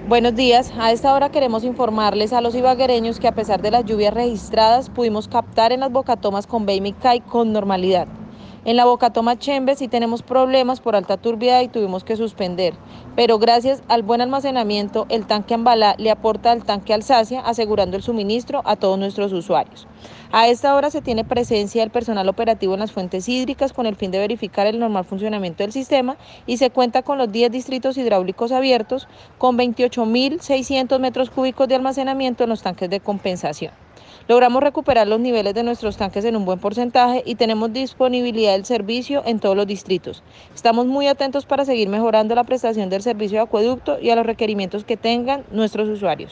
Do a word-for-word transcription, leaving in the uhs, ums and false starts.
Buenos días. A esta hora queremos informarles a los ibaguereños que a pesar de las lluvias registradas, pudimos captar en las bocatomas con Beimicay con normalidad. En la bocatoma Chembe sí tenemos problemas por alta turbidez y tuvimos que suspender, pero gracias al buen almacenamiento, el tanque Ambalá le aporta al tanque Alsacia, asegurando el suministro a todos nuestros usuarios. A esta hora se tiene presencia del personal operativo en las fuentes hídricas con el fin de verificar el normal funcionamiento del sistema y se cuenta con los diez distritos hidráulicos abiertos con veintiocho mil seiscientos metros cúbicos de almacenamiento en los tanques de compensación. Logramos recuperar los niveles de nuestros tanques en un buen porcentaje y tenemos disponibilidad del servicio en todos los distritos. Estamos muy atentos para seguir mejorando la prestación del servicio de acueducto y a los requerimientos que tengan nuestros usuarios.